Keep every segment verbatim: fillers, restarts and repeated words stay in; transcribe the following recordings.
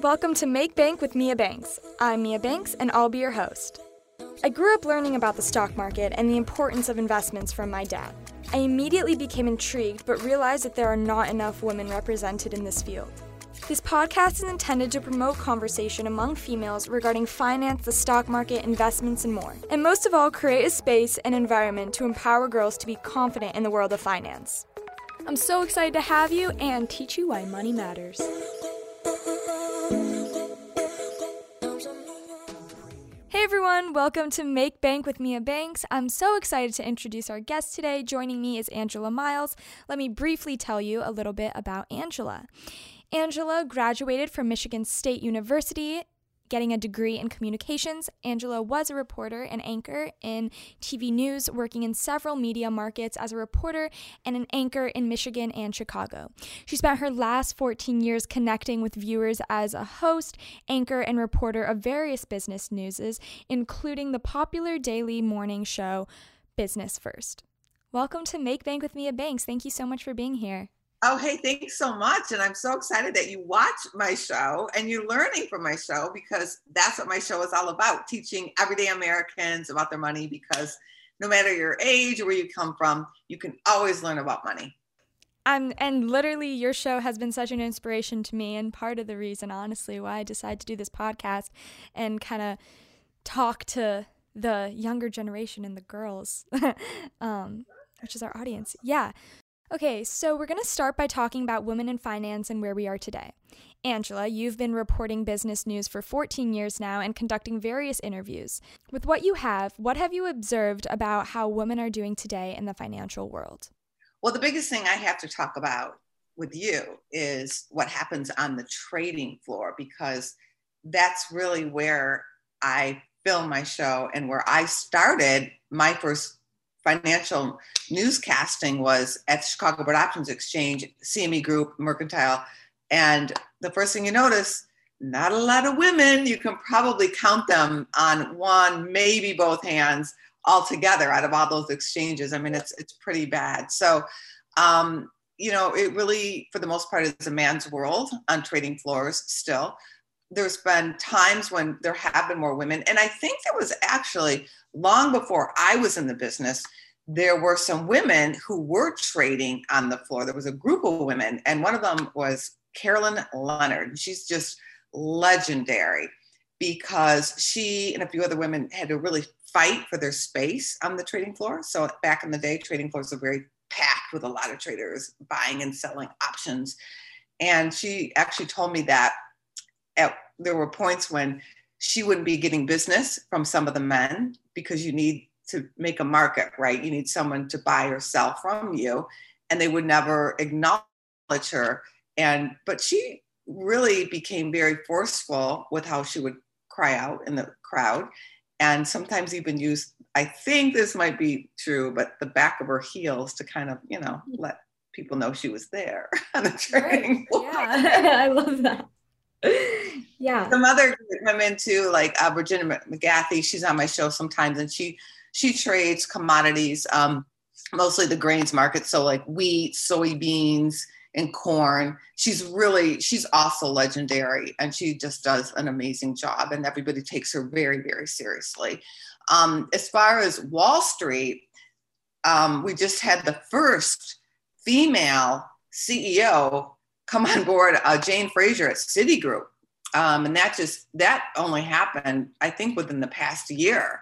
Welcome to Make Bank with Mia Banks. I'm Mia Banks, and I'll be your host. I grew up learning about the stock market and the importance of investments from my dad. I immediately became intrigued, but realized that there are not enough women represented in this field. This podcast is intended to promote conversation among females regarding finance, the stock market, investments, and more. And most of all, create a space and environment to empower girls to be confident in the world of finance. I'm so excited to have you and teach you why money matters. Hey everyone, welcome to Make Bank with Mia Banks. I'm so excited to introduce our guest today. Joining me is Angela Miles. Let me briefly tell you a little bit about Angela. Angela graduated from Michigan State University, getting a degree in communications. Angela was a reporter and anchor in T V news, working in several media markets as a reporter and an anchor in Michigan and Chicago. She spent her last fourteen years connecting with viewers as a host, anchor, and reporter of various business newses, including the popular daily morning show, Business First. Welcome to Make Bank with Mia Banks. Thank you so much for being here. Oh, hey, thanks so much. And I'm so excited that you watch my show and you're learning from my show, because that's what my show is all about, teaching everyday Americans about their money, because no matter your age or where you come from, you can always learn about money. Um, and literally your show has been such an inspiration to me, and part of the reason, honestly, why I decided to do this podcast and kind of talk to the younger generation and the girls, um, which is our audience. Yeah. Okay, so we're going to start by talking about women in finance and where we are today. Angela, you've been reporting business news for fourteen years now and conducting various interviews. With what you have, what have you observed about how women are doing today in the financial world? Well, the biggest thing I have to talk about with you is what happens on the trading floor, because that's really where I film my show and where I started my first financial newscasting was at the Chicago Board Options Exchange, C M E Group, Mercantile. And the first thing you notice, not a lot of women. You can probably count them on one, maybe both hands altogether out of all those exchanges. I mean, it's it's pretty bad. So, um, you know, it really, for the most part, is a man's world on trading floors still. There's been times when there have been more women. And I think there was actually, long before I was in the business, there were some women who were trading on the floor. There was a group of women, and one of them was Carolyn Leonard. She's just legendary because she and a few other women had to really fight for their space on the trading floor. So back in the day, trading floors were very packed with a lot of traders buying and selling options. And she actually told me that at, there were points when she wouldn't be getting business from some of the men, because you need to make a market, right? You need someone to buy or sell from you, and they would never acknowledge her. And, but she really became very forceful with how she would cry out in the crowd, and sometimes even use, I think this might be true, but the back of her heels to kind of, you know, let people know she was there on the trading floor. Yeah, I love that. Yeah. Some other women too, like uh, Virginia McGathy, she's on my show sometimes, and she she trades commodities, um, mostly the grains market. So like wheat, soybeans, and corn. She's really, she's also legendary, and she just does an amazing job, and everybody takes her very, very seriously. Um, as far as Wall Street, um, we just had the first female C E O come on board, uh, Jane Fraser at Citigroup. Um, and that just, that only happened, I think, within the past year.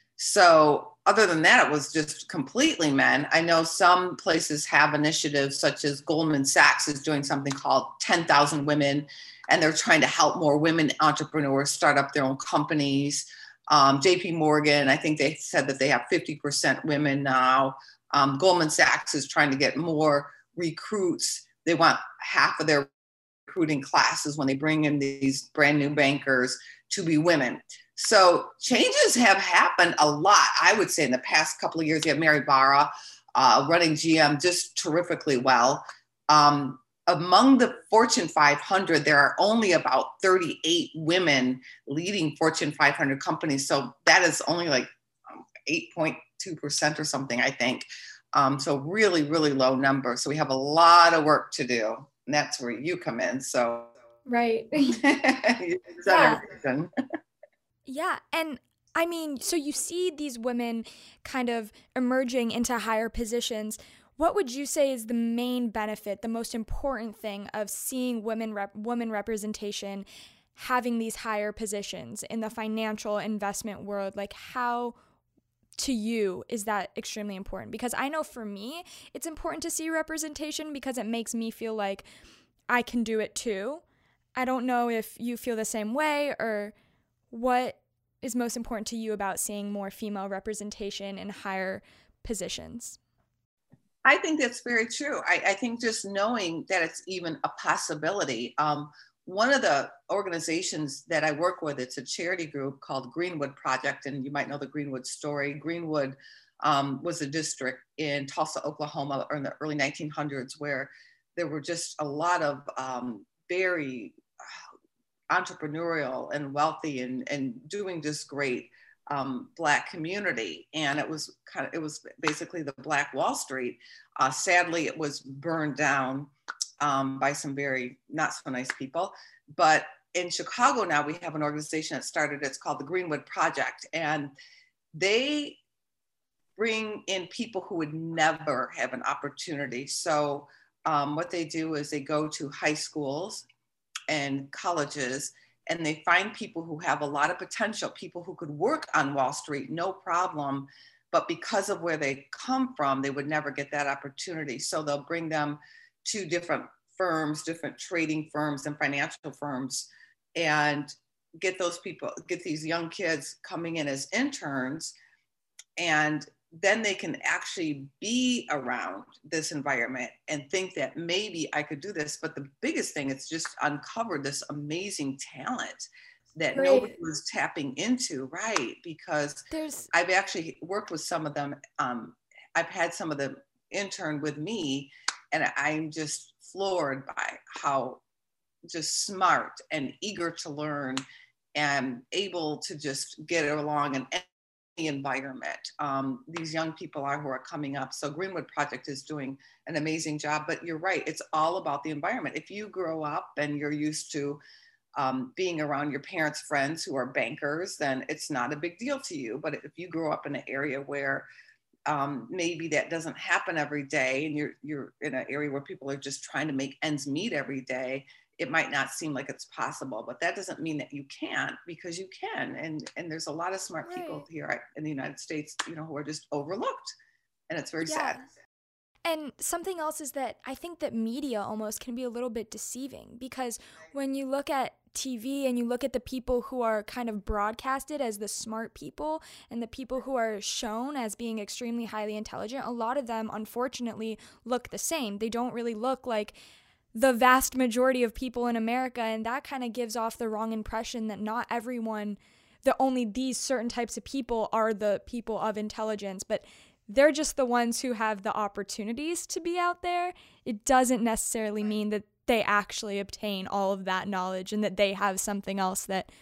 So other than that, it was just completely men. I know some places have initiatives, such as Goldman Sachs is doing something called ten thousand Women, and they're trying to help more women entrepreneurs start up their own companies. Um, J P Morgan, I think they said that they have fifty percent women now. Um, Goldman Sachs is trying to get more recruits. They want half of their recruiting classes when they bring in these brand new bankers to be women. So changes have happened a lot, I would say, in the past couple of years. You have Mary Barra uh, running G M just terrifically well. Um, among the Fortune five hundred, there are only about thirty-eight women leading Fortune five hundred companies. So that is only like eight point two percent or something, I think. Um, so really, really low number. So we have a lot of work to do. And that's where you come in. So Right. Yeah. Yeah. And I mean, so you see these women kind of emerging into higher positions. What would you say is the main benefit, the most important thing of seeing women rep- women representation having these higher positions in the financial investment world? Like, how to you is that extremely important? Because I know for me, it's important to see representation because it makes me feel like I can do it too. I don't know if you feel the same way, or what is most important to you about seeing more female representation in higher positions? I think that's very true. I, I think just knowing that it's even a possibility. Um, one of the organizations that I work with, it's a charity group called Greenwood Project, and you might know the Greenwood story. Greenwood um, was a district in Tulsa, Oklahoma, in the early nineteen hundreds, where there were just a lot of um, very entrepreneurial and wealthy and, and doing just great um, Black community. And it was kind of, it was basically the Black Wall Street. Uh, sadly, it was burned down um, by some very not so nice people. But in Chicago now, we have an organization that started, it's called the Greenwood Project. And they bring in people who would never have an opportunity. So um, what they do is they go to high schools and colleges, and they find people who have a lot of potential, people who could work on Wall Street, no problem. But because of where they come from, they would never get that opportunity. So they'll bring them to different firms, different trading firms and financial firms, and get those people, get these young kids coming in as interns, and then they can actually be around this environment and think that maybe I could do this. But the biggest thing, it's just uncovered this amazing talent that right. nobody was tapping into, right? Because There's... I've actually worked with some of them. Um, I've had some of them intern with me, and I'm just floored by how just smart and eager to learn and able to just get along and environment. Um, these young people are who are coming up. So Greenwood Project is doing an amazing job, but you're right. It's all about the environment. If you grow up and you're used to um, being around your parents' friends who are bankers, then it's not a big deal to you. But if you grow up in an area where um, maybe that doesn't happen every day, and you're, you're in an area where people are just trying to make ends meet every day, it might not seem like it's possible, but that doesn't mean that you can't, because you can. And, and there's a lot of smart right. people here in the United States, you know, who are just overlooked, and it's very yeah. sad. And something else is that I think that media almost can be a little bit deceiving, because when you look at T V and you look at the people who are kind of broadcasted as the smart people and the people who are shown as being extremely highly intelligent, a lot of them unfortunately look the same. They don't really look like the vast majority of people in America, and that kind of gives off the wrong impression that not everyone, that only these certain types of people are the people of intelligence, but they're just the ones who have the opportunities to be out there. It doesn't necessarily mean that they actually obtain all of that knowledge and that they have something else that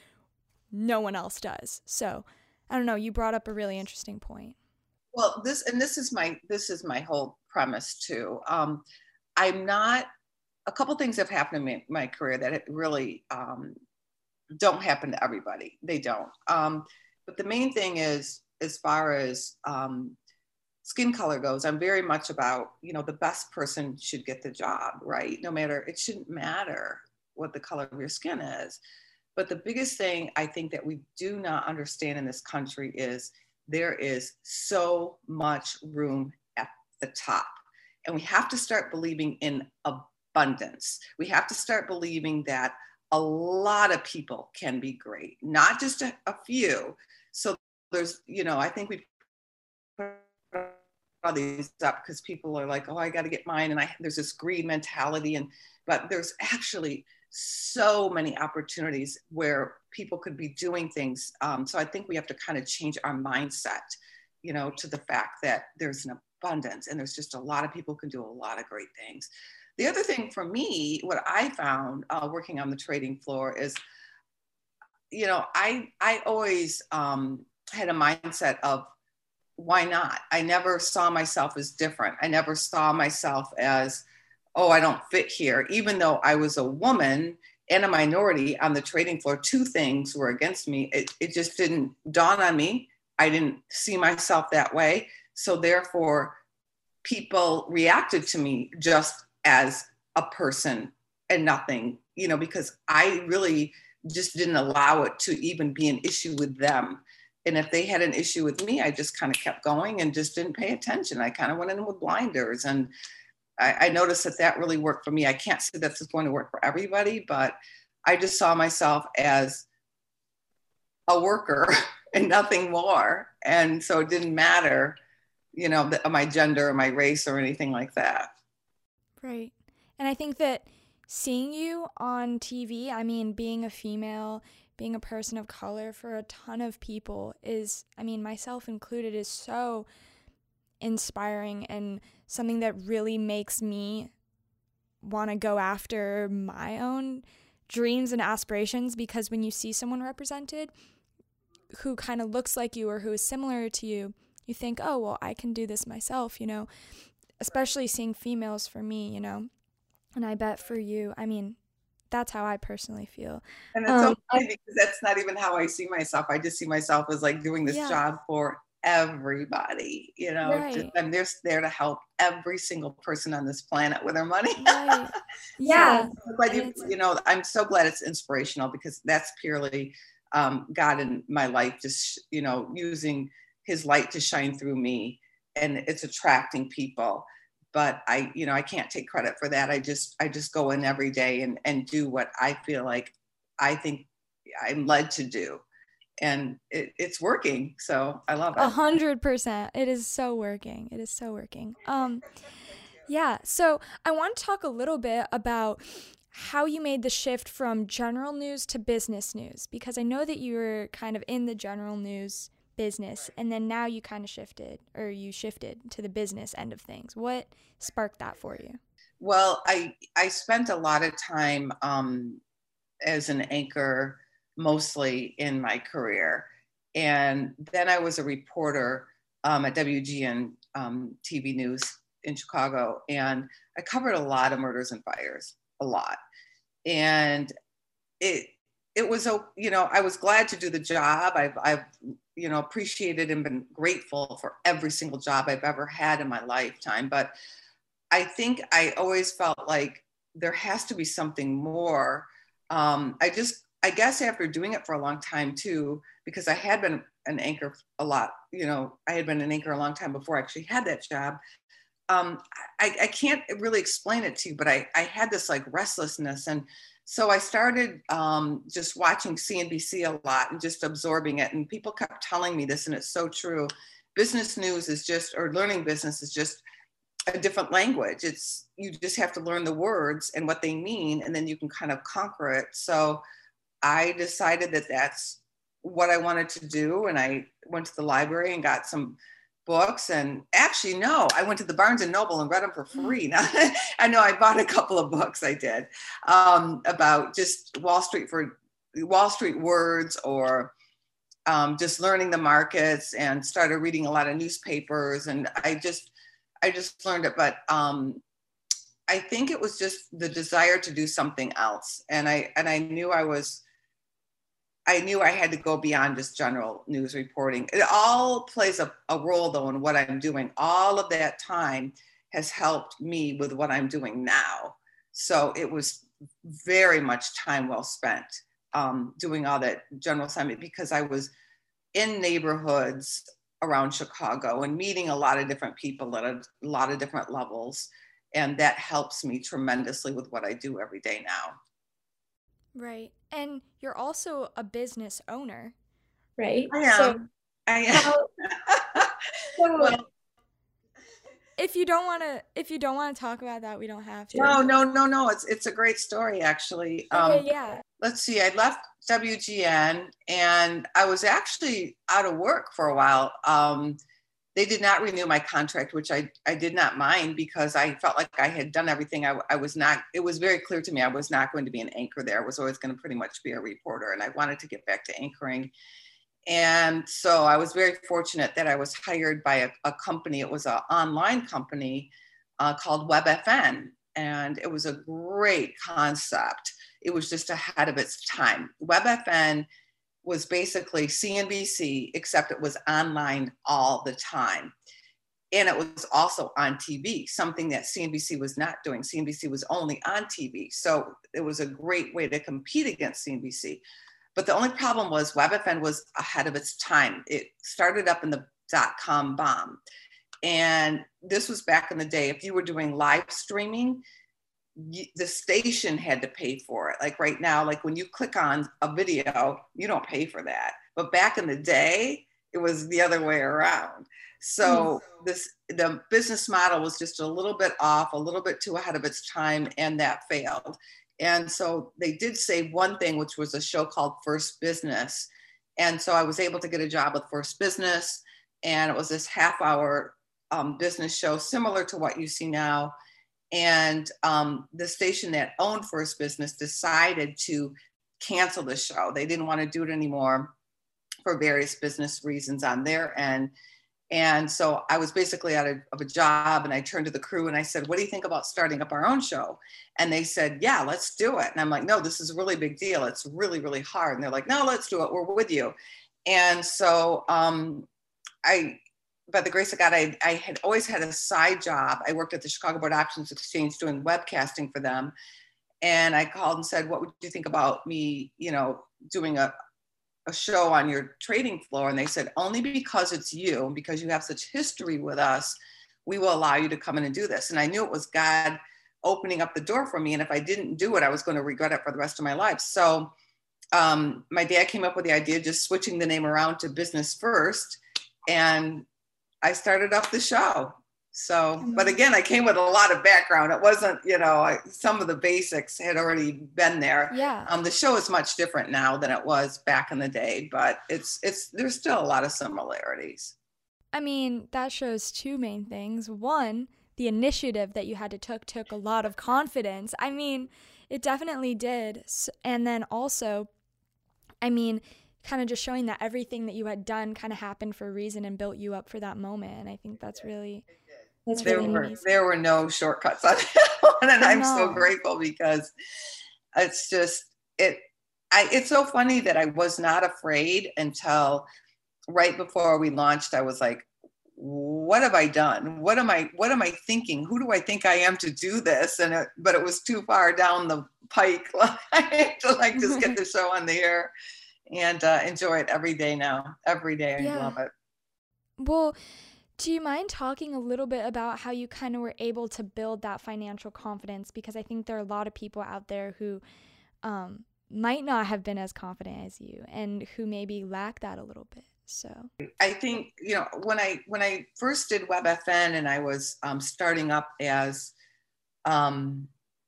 no one else does. So, I don't know, you brought up a really interesting point. Well, this, and this is my, this is my whole premise too. Um, I'm not, a couple things have happened in my, my career that really um, don't happen to everybody. They don't. Um, but the main thing is, as far as um, skin color goes, I'm very much about, you know, the best person should get the job, right? No matter, it shouldn't matter what the color of your skin is. But the biggest thing I think that we do not understand in this country is there is so much room at the top. And we have to start believing in abundance. We have to start believing that a lot of people can be great, not just a, a few. So there's, you know, I think we put all these up because people are like, oh, I got to get mine. And I, there's this greed mentality. And, but there's actually so many opportunities where people could be doing things. Um, so I think we have to kind of change our mindset, you know, to the fact that there's an abundance and there's just a lot of people who can do a lot of great things. The other thing for me, what I found uh, working on the trading floor is, you know, I, I always um, had a mindset of, why not? I never saw myself as different. I never saw myself as, oh, I don't fit here. Even though I was a woman and a minority on the trading floor, two things were against me. It, it just didn't dawn on me. I didn't see myself that way. So therefore, people reacted to me just as a person and nothing, you know, because I really just didn't allow it to even be an issue with them. And if they had an issue with me, I just kind of kept going and just didn't pay attention. I kind of went in with blinders, and I, I noticed that that really worked for me. I can't say that's going to work for everybody, but I just saw myself as a worker and nothing more. And so it didn't matter, you know, the, my gender or my race or anything like that. Right. And I think that seeing you on T V, I mean, being a female, being a person of color for a ton of people is, I mean, myself included, is so inspiring and something that really makes me want to go after my own dreams and aspirations, because when you see someone represented who kind of looks like you or who is similar to you, you think, oh, well, I can do this myself, you know, especially seeing females for me, you know, and I bet for you, I mean, that's how I personally feel. And it's um, so funny because that's not even how I see myself. I just see myself as like doing this yeah. job for everybody, you know, right. just, I'm just there to help every single person on this planet with their money. Right. Yeah. So glad you, you know, I'm so glad it's inspirational, because that's purely um, God in my life, just, you know, using his light to shine through me, and it's attracting people. But I, you know, I can't take credit for that. I just, I just go in every day and, and do what I feel like I think I'm led to do. And it, it's working. So I love it. A hundred percent. It is so working. It is so working. Um, yeah. So I want to talk a little bit about how you made the shift from general news to business news, because I know that you were kind of in the general news business, and then now you kind of shifted, or you shifted to the business end of things. What sparked that for you? Well, I I spent a lot of time um, as an anchor, mostly in my career, and then I was a reporter um, at W G N um, T V News in Chicago, and I covered a lot of murders and fires, a lot, and it it was, you know, I was glad to do the job. I've I've you know, appreciated and been grateful for every single job I've ever had in my lifetime. But I think I always felt like there has to be something more. Um, I just, I guess after doing it for a long time too, because I had been an anchor a lot, you know, I had been an anchor a long time before I actually had that job. Um, I, I can't really explain it to you, but I, I had this like restlessness. And so I started um, just watching C N B C a lot and just absorbing it. And people kept telling me this, and it's so true. Business news is just, or learning business is just a different language. It's, you just have to learn the words and what they mean, and then you can kind of conquer it. So I decided that that's what I wanted to do. And I went to the library and got some books, and actually no, I went to the Barnes and Noble and read them for free. Now, I know I bought a couple of books, I did, um, about just Wall Street for Wall Street words, or um, just learning the markets, and started reading a lot of newspapers, and I just, I just learned it. But um, I think it was just the desire to do something else, and I and I knew I was. I knew I had to go beyond just general news reporting. It all plays a, a role though in what I'm doing. All of that time has helped me with what I'm doing now. So it was very much time well spent um, doing all that general assignment, because I was in neighborhoods around Chicago and meeting a lot of different people at a lot of different levels. And that helps me tremendously with what I do every day now. Right. And you're also a business owner. Right. I am. So, I am. how, so well, if you don't want to, if you don't want to talk about that, we don't have to. No, no, no, no. It's it's a great story, actually. Okay, um, yeah. Let's see. I left W G N, and I was actually out of work for a while. Um, they did not renew my contract, which I, I did not mind, because I felt like I had done everything. I, I was not, it was very clear to me I was not going to be an anchor there. I was always going to pretty much be a reporter, and I wanted to get back to anchoring. And so I was very fortunate that I was hired by a, a company. It was an online company uh, called WebFN, and it was a great concept. it was just ahead of its time. WebFN was basically C N B C, except it was online all the time. And it was also on T V, something that C N B C was not doing. C N B C was only on T V. So it was a great way to compete against C N B C. But the only problem was WebFN was ahead of its time. It started up in the dot-com bomb. And this was back in the day. If you were doing live streaming, you, the station had to pay for it. Like right now, like when you click on a video, you don't pay for that. But back in the day, it was the other way around. So this the business model was just a little bit off, a little bit too ahead of its time, and that failed. And so they did say one thing, which was a show called First Business. And so I was able to get a job with First Business, and it was this half hour um, business show similar to what you see now. And um, the station that owned First Business decided to cancel the show. They didn't want to do it anymore for various business reasons on their end. And so I was basically out of, of a job, and I turned to the crew and I said, what do you think about starting up our own show? And they said, yeah, let's do it. And I'm like, no, this is a really big deal. It's really, really hard. And they're like, no, let's do it. We're with you. And so um, I, by the grace of God, I, I had always had a side job. I worked at the Chicago Board Options Exchange doing webcasting for them. And I called and said, what would you think about me, you know, doing a, a show on your trading floor? And they said, only because it's you, because you have such history with us, we will allow you to come in and do this. And I knew it was God opening up the door for me. And if I didn't do it, I was going to regret it for the rest of my life. So um, my dad came up with the idea of just switching the name around to Business First. And I started up the show. So, but again, I came with a lot of background. It wasn't, you know, I, some of the basics had already been there. Yeah. Um, the show is much different now than it was back in the day, but it's, it's, there's still a lot of similarities. I mean, that shows two main things. One, the initiative that you had to took took a lot of confidence. I mean, it definitely did. And then also, I mean, kind of just showing that everything that you had done kind of happened for a reason and built you up for that moment. And I think that's really, that's there really were amazing. There were no shortcuts on that one, and I'm No. so grateful because it's just it. I it's so funny that I was not afraid until right before we launched. I was like, what have I done? What am I, what am I thinking? Who do I think I am to do this? And it, but it was too far down the pike to like just get the show on the air and uh, enjoy it every day now. Every day. I Yeah. love it. Well, do you mind talking a little bit about how you kind of were able to build that financial confidence? Because I think there are a lot of people out there who um, might not have been as confident as you and who maybe lack that a little bit. So I think, you know, when I when I first did WebFN and I was um, starting up as um,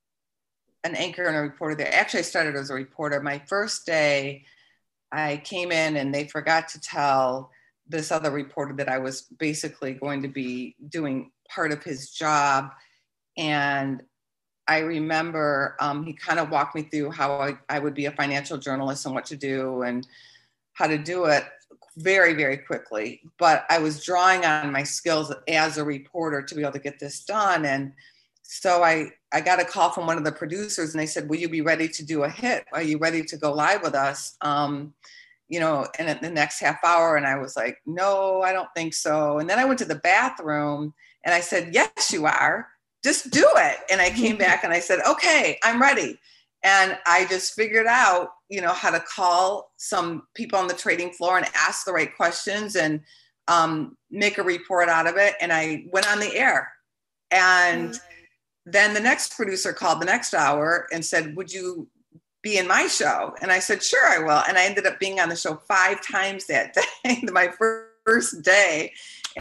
an anchor and a reporter there, actually I started as a reporter. My first day, I came in and they forgot to tell this other reporter that I was basically going to be doing part of his job. And I remember um, he kind of walked me through how I, I would be a financial journalist and what to do and how to do it very, very quickly. But I was drawing on my skills as a reporter to be able to get this done. And so I, I got a call from one of the producers and they said, will you be ready to do a hit? Are you ready to go live with us? Um, you know, and in the next half hour. And I was like, no, I don't think so. And then I went to the bathroom and I said, yes, you are. Just do it. And I came back and I said, okay, I'm ready. And I just figured out, you know, how to call some people on the trading floor and ask the right questions and um, make a report out of it. And I went on the air. And then the next producer called the next hour and said, would you be in my show? And I said, sure, I will. And I ended up being on the show five times that day, my first day.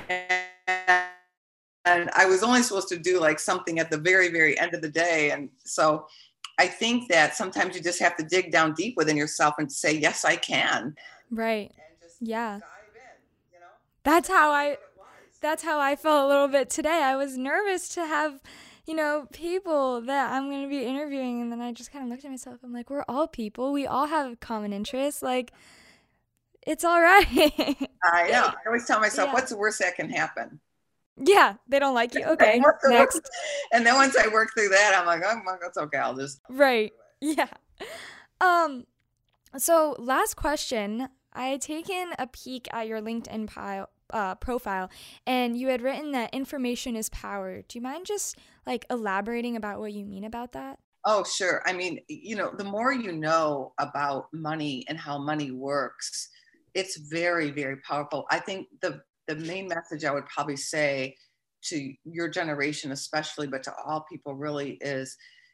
And, and I was only supposed to do like something at the very, very end of the day. And so I think that sometimes you just have to dig down deep within yourself and say, yes, I can. right. And just Yeah. dive in, you know? That's how I, What it was. that's how I felt a little bit today. I was nervous to have, you know, people that I'm going to be interviewing. And then I just kind of looked at myself. I'm like, we're all people. We all have common interests. Like, it's all right. I know. I always tell myself, Yeah. what's the worst that can happen? Yeah, they don't like you. Okay, What's the next. worst? And then once I work through that, I'm like, oh, well, that's okay. I'll just. Right. Yeah. um, so last question. I had taken a peek at your LinkedIn pile, uh, profile, and you had written that information is power. Do you mind just like elaborating about what you mean about that? Oh, sure. I mean, you know, the more you know about money and how money works, it's very, very powerful. I think the the main message I would probably say to your generation, especially, but to all people really, is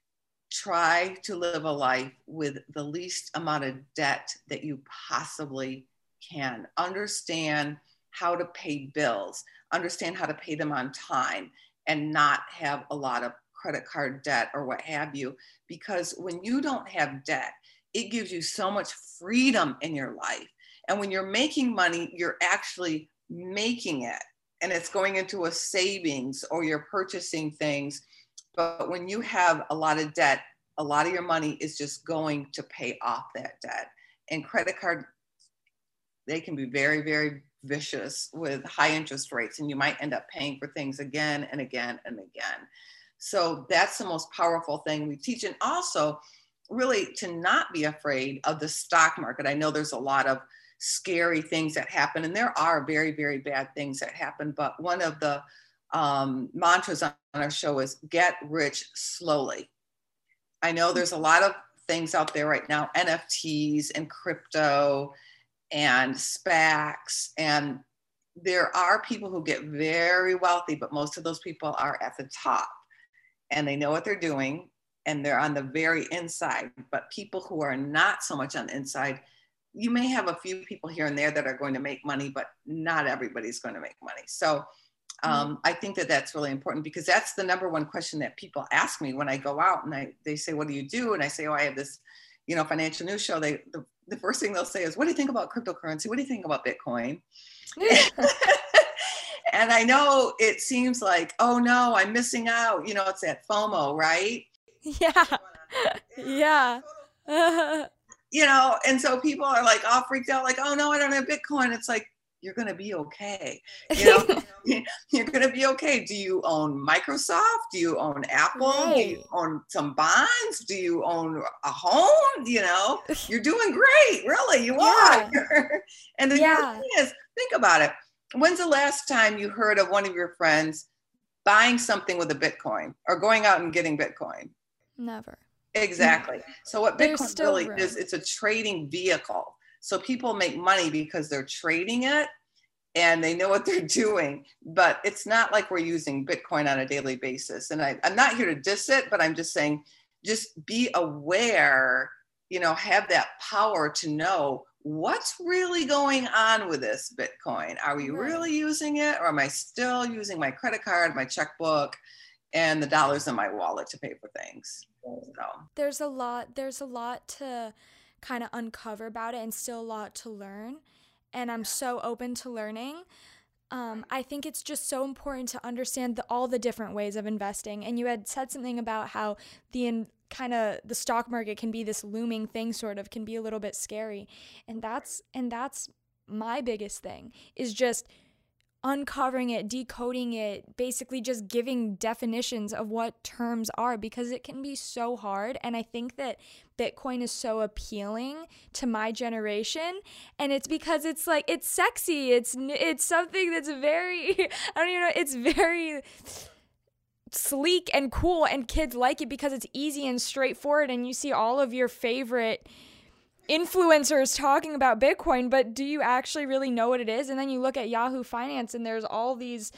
try to live a life with the least amount of debt that you possibly can. Understand how to pay bills, understand how to pay them on time, and not have a lot of credit card debt or what have you. Because when you don't have debt, it gives you so much freedom in your life. And when you're making money, you're actually making it, and it's going into a savings, or you're purchasing things. But when you have a lot of debt, a lot of your money is just going to pay off that debt. And credit card, they can be very, very vicious with high interest rates, and you might end up paying for things again and again and again. So that's the most powerful thing we teach. And also really to not be afraid of the stock market. I know there's a lot of scary things that happen, and there are very, very bad things that happen. But one of the um, mantras on our show is get rich slowly. I know there's a lot of things out there right now, N F Ts and crypto and SPACs, and there are people who get very wealthy, but most of those people are at the top and they know what they're doing and they're on the very inside. But people who are not so much on the inside, you may have a few people here and there that are going to make money, but not everybody's going to make money. So um, I think that that's really important, because that's the number one question that people ask me when I go out, and I, they say, what do you do? And I say, oh, I have this, you know, financial news show. They, the, the first thing they'll say is, what do you think about cryptocurrency? What do you think about Bitcoin? And I know it seems like, oh no, I'm missing out. You know, it's that FOMO, right? Yeah. Yeah. You know, and so people are like all freaked out, like, oh no, I don't have Bitcoin. It's like, you're going to be okay. You know, you're going to be okay. Do you own Microsoft? Do you own Apple? Right. Do you own some bonds? Do you own a home? You know, you're doing great. Really, you Yeah. are. And the Yeah. thing is, think about it. When's the last time you heard of one of your friends buying something with a Bitcoin or going out and getting Bitcoin? Never. Exactly. So what There's Bitcoin still really room. is, it's a trading vehicle. So people make money because they're trading it and they know what they're doing, but it's not like we're using Bitcoin on a daily basis. And I, I'm not here to diss it, but I'm just saying, just be aware, you know, have that power to know what's really going on with this Bitcoin. Are we Right. really using it, or am I still using my credit card, my checkbook, and the dollars in my wallet to pay for things? So. There's a lot there's a lot to kind of uncover about it, and still a lot to learn, and I'm so open to learning. um, I think it's just so important to understand the, all the different ways of investing. And you had said something about how the in, kind of the stock market can be this looming thing, sort of can be a little bit scary, and that's and that's my biggest thing, is just uncovering it, decoding it, basically just giving definitions of what terms are, because it can be so hard. And I think that Bitcoin is so appealing to my generation, and it's because it's like, it's sexy. It's it's something that's very, I don't even know, it's very sleek and cool, and kids like it because it's easy and straightforward, and you see all of your favorite influencers talking about Bitcoin, but do you actually really know what it is? And then you look at Yahoo Finance and there's all these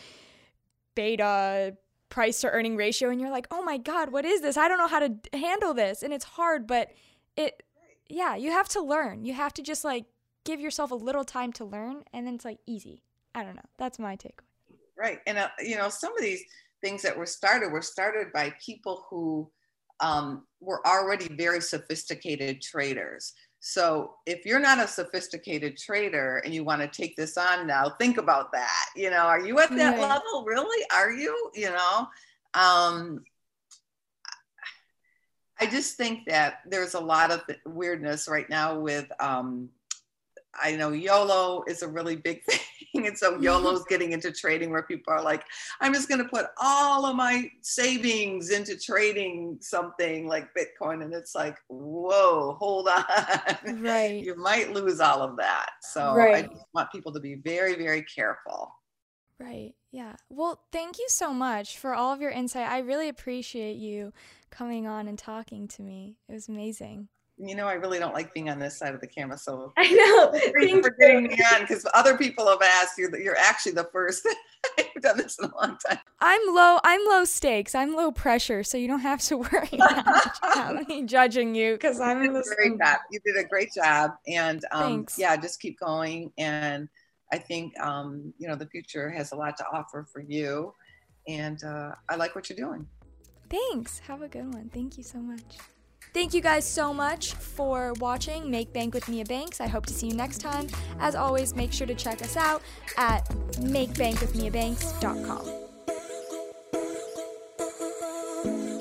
beta price to earning ratio, and you're like, oh my God, what is this? I don't know how to handle this. And it's hard, but it, yeah, you have to learn. You have to just like give yourself a little time to learn, and then it's like easy. I don't know. That's my take. Right. And, uh, you know, some of these things that were started were started by people who um, were already very sophisticated traders. So if you're not a sophisticated trader and you want to take this on now, think about that. You know, are you at that Right. level? Really? Are you? You know, um, I just think that there's a lot of weirdness right now with um, I know YOLO is a really big thing. And so YOLO's getting into trading where people are like, I'm just going to put all of my savings into trading something like Bitcoin. And it's like, whoa, hold on. Right. You might lose all of that. So Right. I just want people to be very, very careful. Right. Yeah. Well, thank you so much for all of your insight. I really appreciate you coming on and talking to me. It was amazing. You know, I really don't like being on this side of the camera. So I know. thank you Thank for getting me on, because other people have asked you that you're actually the first. I've done this in a long time. I'm low. I'm low stakes. I'm low pressure, so you don't have to worry that much about me judging you because I'm in You the did a great job. You did a great job, and um, Thanks. yeah, just keep going. And I think um, you know, the future has a lot to offer for you, and uh, I like what you're doing. Thanks. Have a good one. Thank you so much. Thank you guys so much for watching Make Bank with Mia Banks. I hope to see you next time. As always, make sure to check us out at make bank with mia banks dot com.